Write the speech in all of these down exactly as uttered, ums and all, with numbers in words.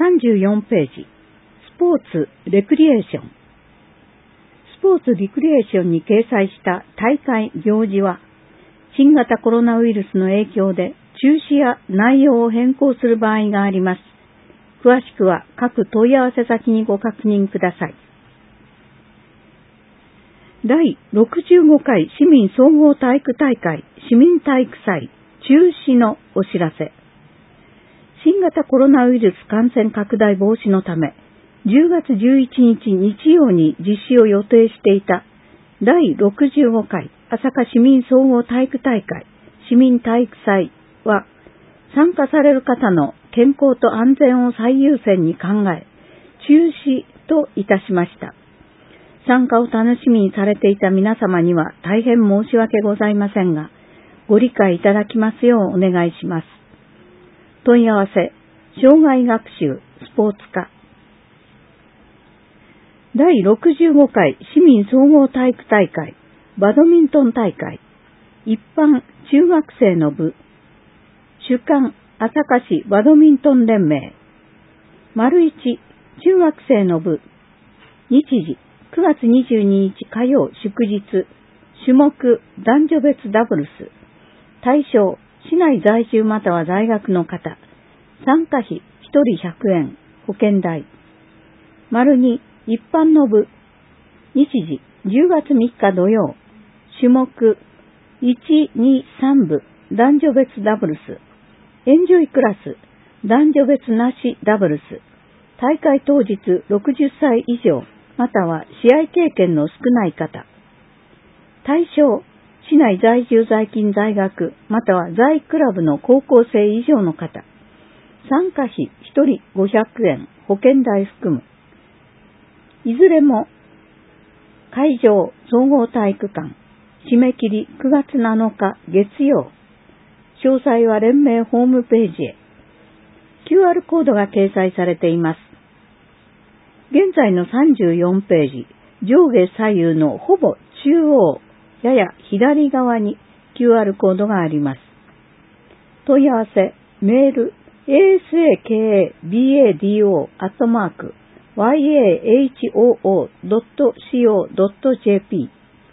さんじゅうよんページ、スポーツ・レクリエーション。スポーツ・リクリエーションに掲載した大会行事は、新型コロナウイルスの影響で中止や内容を変更する場合があります。詳しくは各問い合わせ先にご確認ください。だいろくじゅうごかい市民総合体育大会市民体育祭中止のお知らせ。新型コロナウイルス感染拡大防止のため、じゅうがつじゅういちにち日曜に実施を予定していただいろくじゅうごかい朝霞市民総合体育大会市民体育祭は、参加される方の健康と安全を最優先に考え、中止といたしました。参加を楽しみにされていた皆様には大変申し訳ございませんが、ご理解いただきますようお願いします。問い合わせ、障害学習、スポーツ科。だいろくじゅうごかい市民総合体育大会、バドミントン大会、一般中学生の部、主管朝霞市バドミントン連盟、丸一中学生の部、日時くがつにじゅうににち火曜祝日、種目男女別ダブルス、対象市内在住または在学の方、参加費ひとりひゃくえん、保険代。丸に一般の部、日時じゅうがつみっか土曜、種目いち、に、さん部男女別ダブルス、エンジョイクラス男女別なしダブルス、大会当日ろくじゅっさい以上または試合経験の少ない方。対象市内在住在勤在学または在クラブの高校生以上の方。参加費ひとりごひゃくえん、保険代含む。いずれも会場総合体育館、締め切りくがつなのか月曜。詳細は連盟ホームページへ。キューアール コードが掲載されています。現在のさんじゅうよんページ、上下左右のほぼ中央、やや左側に キューアール コードがあります。問い合わせ、メール、エーエスエーケーエービーエーディーオー アットマーク、ワイエーエイチオーオードットシーオードットジェーピ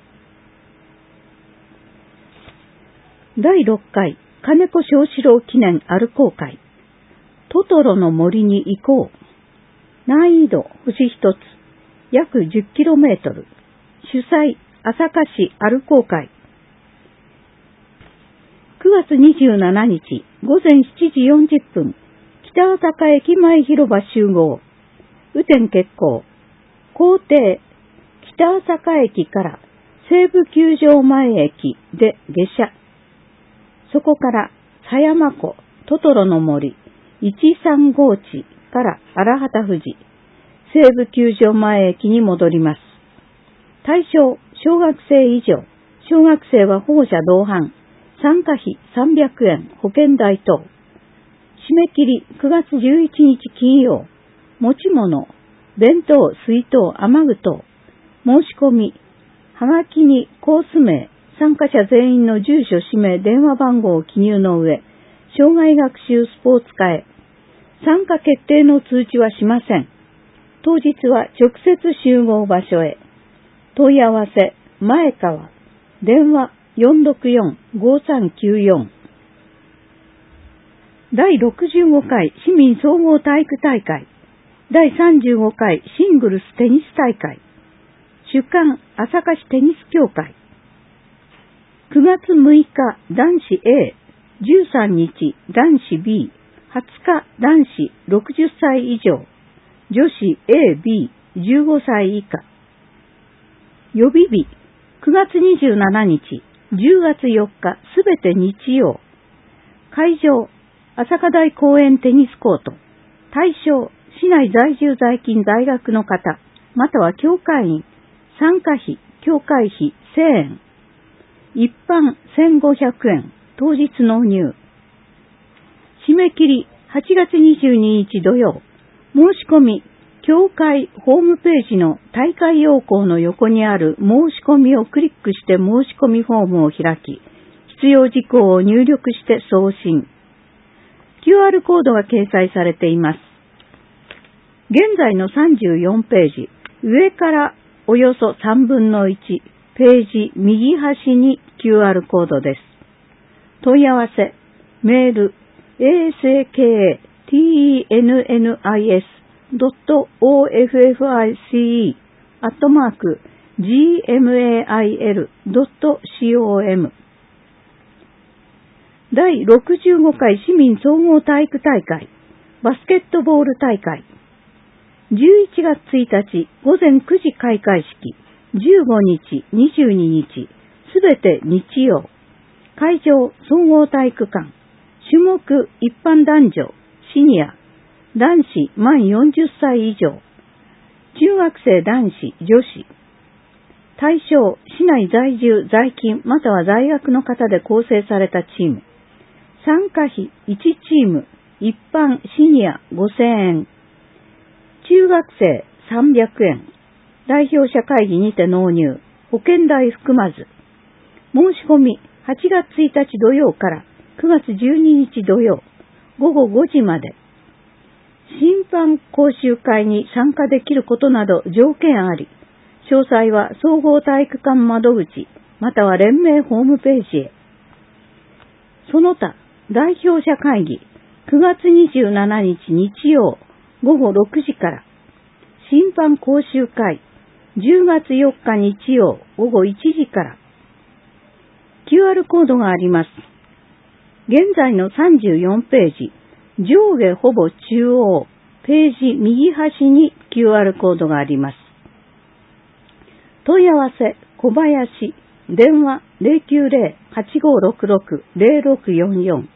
ー。だいろっかい金子庄四郎記念歩こう会、トトロの森に行こう。難易度星一つ、約 じゅっキロメートル。主催、朝霞市歩こう会。くがつにじゅうしちにちごぜんしちじよんじゅっぷん、北朝霞駅前広場集合。雨天決行。校庭、北朝霞駅から西武球場前駅で下車。そこから狭山湖、トトロの森、いちさんご地から荒畑富士、西武球場前駅に戻ります。対象、小学生以上、小学生は保護者同伴、参加費さんびゃくえん、保険代等。締め切りくがつじゅういちにち金曜、持ち物、弁当、水筒、雨具等、申し込み、はがきにコース名、参加者全員の住所、氏名、電話番号を記入の上、障害学習スポーツ課へ。参加決定の通知はしません。当日は直接集合場所へ。問い合わせ、前川、電話 よんろくよんごさんきゅうよん。だいろくじゅうごかい市民総合体育大会、だいさんじゅうごかいシングルステニス大会、主管朝霞市テニス協会。くがつむいか男子 A、じゅうさんにち男子 B、はつか男子ろくじゅっさい以上、女子 エービーじゅうごさい以下。予備日くがつにじゅうしちにち、じゅうがつよっかすべて日曜。会場朝霞台公園テニスコート。対象市内在住在勤在学の方または協会員。参加費協会費せんえん、一般せんごひゃくえん、当日納入。締め切りはちがつにじゅうににち土曜。申し込み協会ホームページの大会要項の横にある申し込みをクリックして申し込みフォームを開き、必要事項を入力して送信。キューアール コードが掲載されています。 現在のさんじゅうよんページ、上からおよそさんぶんのいち、ページ右端に キューアール コードです。問い合わせ、メール、エーエスエーケーエーティーイーエヌエヌアイエスドットオーエフエフアイシーイー アットマーク ジーエムエーアイエルドットコム 第ろくじゅうごかい市民総合体育大会バスケットボール大会じゅういちがつついたち午前くじ開会式じゅうごにち、にじゅうににちすべて日曜会場総合体育館種目一般男女シニア男子満よんじゅっさい以上中学生男子女子対象市内在住在勤または在学の方で構成されたチーム参加費いちチーム一般シニアごせんえん中学生さんびゃくえん代表者会議にて納入保険代含まず申し込みはちがつついたち土曜からくがつじゅうににち土曜ごごごじまで審判講習会に参加できることなど条件あり詳細は総合体育館窓口または連盟ホームページへその他代表者会議くがつにじゅうしちにち日曜ごごろくじから審判講習会じゅうがつよっか日曜ごごいちじから キューアール コードがあります。現在のさんじゅうよんページ上下ほぼ中央ページ右端に キューアール コードがあります。問い合わせ小林電話 ゼロきゅうゼロ はちごろくろく ゼロろくよんよん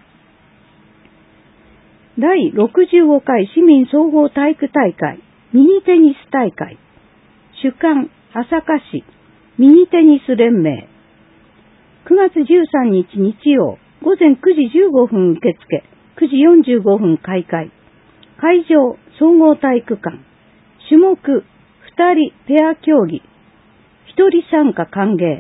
第ろくじゅうごかい市民総合体育大会ミニテニス大会主管朝霞市ミニテニス連盟くがつじゅうさんにち日曜午前くじじゅうごふん受付くじよんじゅうごふん開会会場総合体育館種目ふたりペア競技ひとり参加歓迎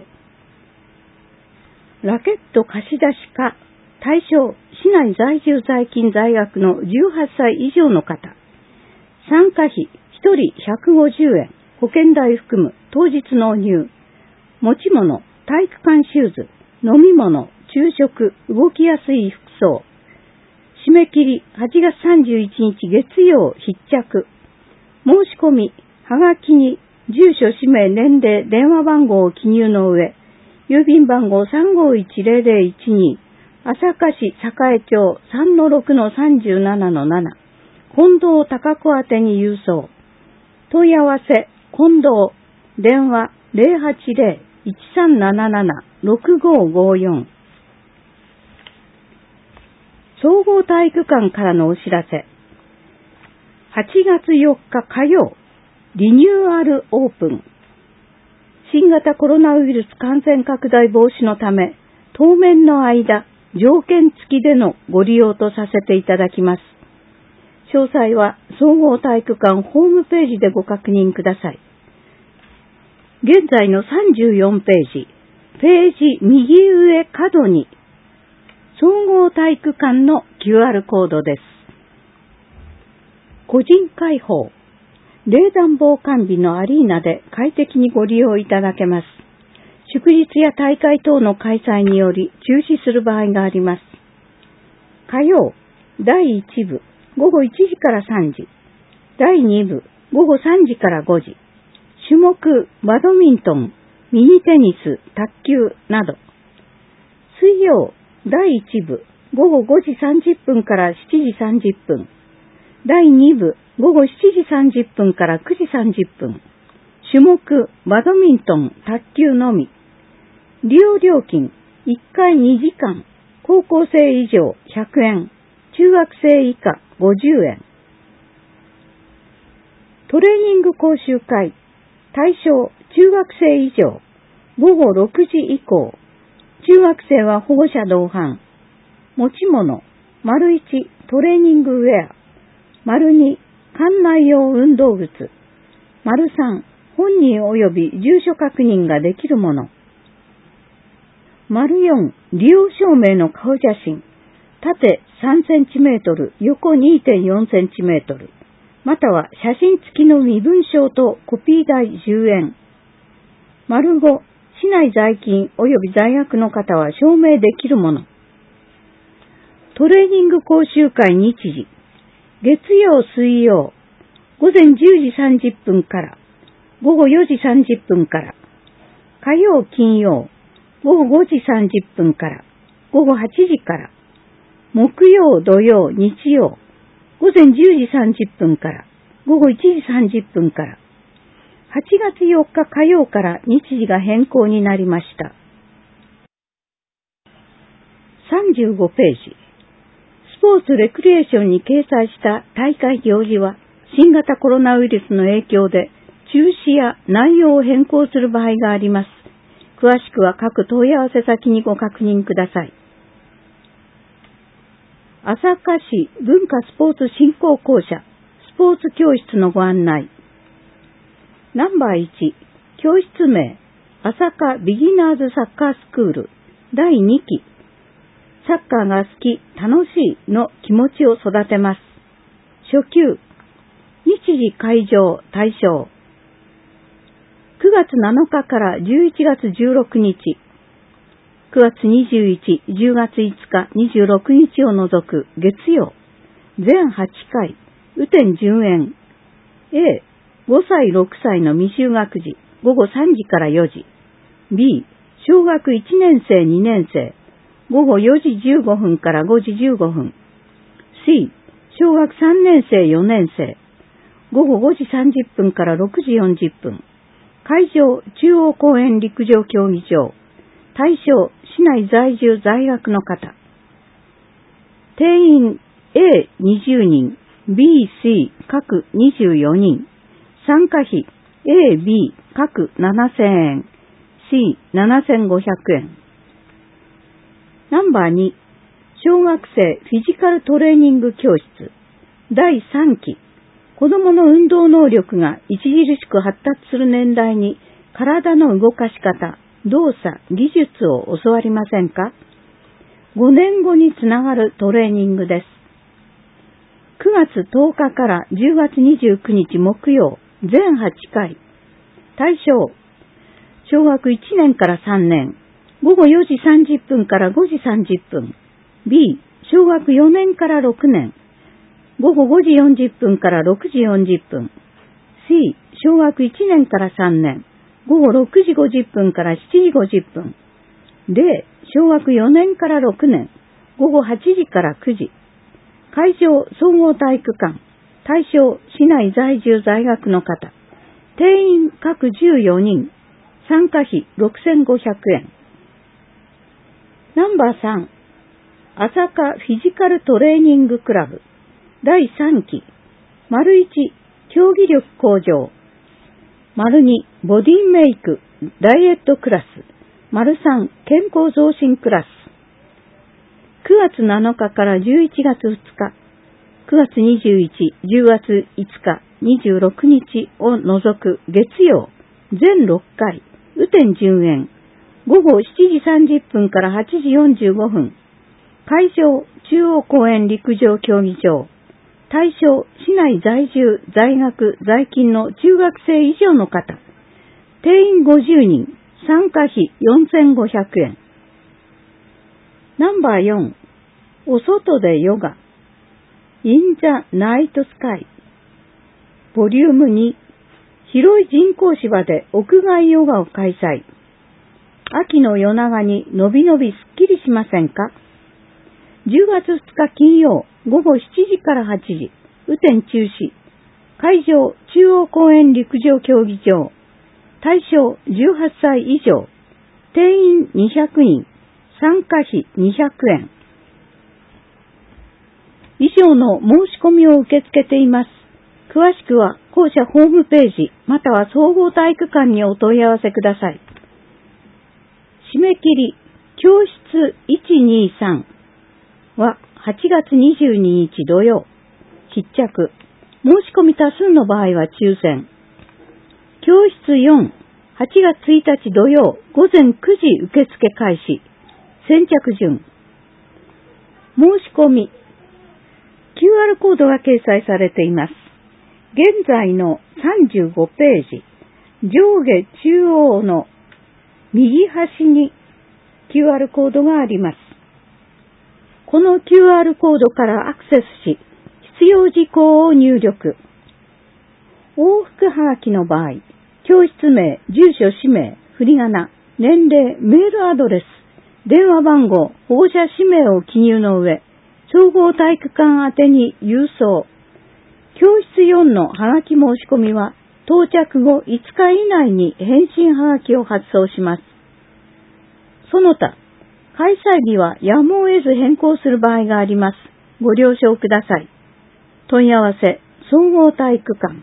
ラケット貸し出しか対象市内在住在勤在学のじゅうはっさい以上の方参加費ひとりひゃくごじゅうえん保険代含む当日納入持ち物体育館シューズ飲み物昼食動きやすい服装締め切りはちがつさんじゅういちにち月曜必着申し込みはがきに住所氏名年齢電話番号を記入の上郵便番号 さんごいちゼロゼロいちに 朝霞市栄町 さんのろくのさんじゅうななのなな 近藤貴子宛てに郵送問い合わせ近藤電話 ゼロはちゼロ いちさんなななな ろくごごよん総合体育館からのお知らせはちがつよっか火曜リニューアルオープン新型コロナウイルス感染拡大防止のため当面の間条件付きでのご利用とさせていただきます詳細は総合体育館ホームページでご確認ください現在のさんじゅうよんページページ右上角に総合体育館の キューアール コードです個人開放冷暖房完備のアリーナで快適にご利用いただけます。祝日や大会等の開催により中止する場合があります。火曜、だいいち部、ごごいちじからさんじ、だいに部、ごごさんじからごじ、種目、バドミントン、ミニテニス、卓球など。水曜、だいいち部、ごごごじさんじゅっぷんからしちじさんじゅっぷん、だいに部、ごごしちじさんじゅっぷんからくじさんじゅっぷん。種目、バドミントン、卓球のみ。利用料金、いっかいにじかん。高校生以上ひゃくえん。中学生以下ごじゅうえん。トレーニング講習会。対象、中学生以上。ごごろくじ以降。中学生は保護者同伴。持ち物、丸いち、トレーニングウェア。丸に、館内用運動靴。丸さん、本人及び住所確認ができるもの。丸よん、利用証明の顔写真。縦さんセンチメートル、横 にてんよんセンチメートル。 または写真付きの身分証とコピー代じゅうえん。丸ご、市内在勤及び在学の方は証明できるもの。トレーニング講習会日時。月曜、水曜、午前じゅうじさんじゅっぷんから午後よじさんじゅっぷんから、火曜、金曜、午後ごじさんじゅっぷんから午後はちじから、木曜、土曜、日曜、午前じゅうじさんじゅっぷんから午後いちじさんじゅっぷんから、はちがつよっか火曜から日時が変更になりました。さんじゅうごページ。スポーツレクリエーションに掲載した大会行事は、新型コロナウイルスの影響で中止や内容を変更する場合があります。詳しくは各問い合わせ先にご確認ください。朝霞市文化スポーツ振興公社スポーツ教室のご案内。ナンバーいち、教室名、朝霞ビギナーズサッカースクールだいにき、サッカーが好き、楽しいの気持ちを育てます。初級、日時会場対象。くがつなのかからじゅういちがつじゅうろくにち、くがつにじゅういち、じゅうがついつか、にじゅうろくにちを除く月曜、全はちかい、雨天順延。A、ごさい、ろくさいの未就学児、ごごさんじからよじ。B、小学いちねんせい、にねんせい、ごごよじじゅうごふんからごじじゅうごふん。C、小学さんねんせい、よねんせい、ごごごじさんじゅっぷんからろくじよんじゅっぷん。会場、中央公園陸上競技場。対象、市内在住在学の方。定員 エーにじゅうにん、ビー、シー 各にじゅうよにん。参加費 エー、ビー 各ななせんえん、シーななせんごひゃくえん。ナンバーに、小学生フィジカルトレーニング教室だいさんき、子どもの運動能力が著しく発達する年代に体の動かし方、動作、技術を教わりませんか？ごねんごにつながるトレーニングです。くがつとおかからじゅうがつにじゅうくにち木曜、全はちかい。対象、小学いちねんからさんねん、ごごよじさんじゅっぷんからごじさんじゅっぷん。B、小学よねんからろくねん、ごごごじよんじゅっぷんからろくじよんじゅっぷん。C、小学いちねんからさんねん、ごごろくじごじゅっぷんからしちじごじゅっぷん。D、小学よねんからろくねん、ごごはちじからくじ。会場、総合体育館。対象、市内在住在学の方。定員各じゅうよにん。参加費ろくせんごひゃくえん。ナンバーさん、朝霞フィジカルトレーニングクラブだいさんき、丸いち、競技力向上、丸に、ボディメイクダイエットクラス、丸さん、健康増進クラス。くがつなのかからじゅういちがつふつか、くがつにじゅういち、じゅうがついつか、にじゅうろくにちを除く月曜、全ろっかい、雨天順延。ごごしちじさんじゅっぷんからはちじよんじゅうごふん。会場、中央公園陸上競技場。対象、市内在住、在学、在勤の中学生以上の方。定員ごじゅうにん。参加費よんせんごひゃくえん。ナンバーよん、お外でヨガ。In the Night Sky。ボリュームに、広い人工芝で屋外ヨガを開催。秋の夜長にのびのびすっきりしませんか？じゅうがつふつか金曜、ごごしちじからはちじ、雨天中止。会場、中央公園陸上競技場。対象、じゅうはっさい以上。定員にひゃくにん。参加費にひゃくえん。以上の申し込みを受け付けています。詳しくは、校舎ホームページ、または総合体育館にお問い合わせください。締め切り、教室いちにさんははちがつにじゅうににち土曜。必着。申し込み多数の場合は抽選。教室よん、はちがつついたち土曜午前くじ受付開始。先着順。申し込み。キューアール コードが掲載されています。 現在のさんじゅうごページ、上下中央の右端に キューアール コードがあります。この キューアール コードからアクセスし、必要事項を入力。往復はがきの場合、教室名、住所、氏名、振り仮名、年齢、メールアドレス、電話番号、保護者氏名を記入の上、総合体育館宛てに郵送。教室よんのはがき申し込みは、到着後いつか以内に返信はがきを発送します。その他、開催日はやむを得ず変更する場合があります。ご了承ください。問い合わせ、総合体育館。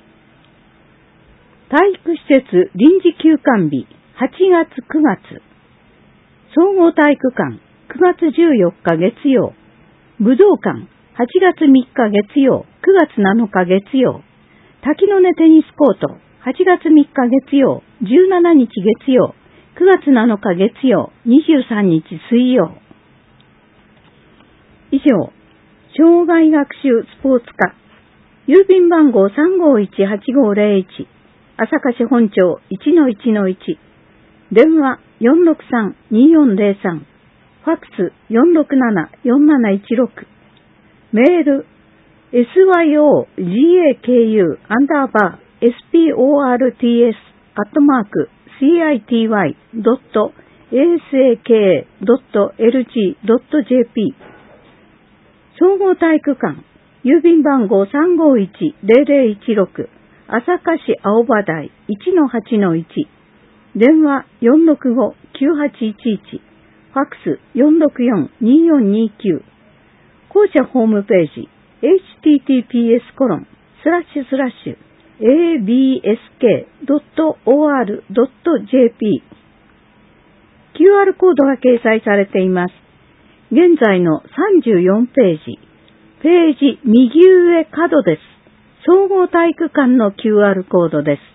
体育施設臨時休館日、はちがつくがつ。総合体育館、くがつじゅうよっか月曜。武道館、はちがつみっか月曜、くがつなのか月曜。滝の根テニスコート、はちがつみっか月曜、じゅうしちにち月曜、くがつなのか月曜、にじゅうさんにち水曜。以上、障害学習スポーツ科、郵便番号 さんごいちはちごゼロいち、朝霞市本町 いちのいちのいち、電話 よんろくさんによんゼロさん、ファックス よんろくななよんなないちろく、メール エスワイオージェーケーユー アンダーバー エスピーオーアールティーエス アットマーク シーアイティーワイ ドット エーエスエーケー ドット エルジー ドット ジェーピー 総合体育館郵便番号 さんごいちゼロゼロいちろく 朝霞市青葉台 いちのはちのいち、電話 よんろくごきゅうはちいちいち、ファックス よんろくよんによんにきゅう、校舎ホームページ エイチティーティーピーエスコロンスラッシュスラッシュ エービーエスケードットオーアールドットジェーピー キューアール コードが掲載されています。現在のさんじゅうよんページ、ページ右上角です。総合体育館の キューアール コードです。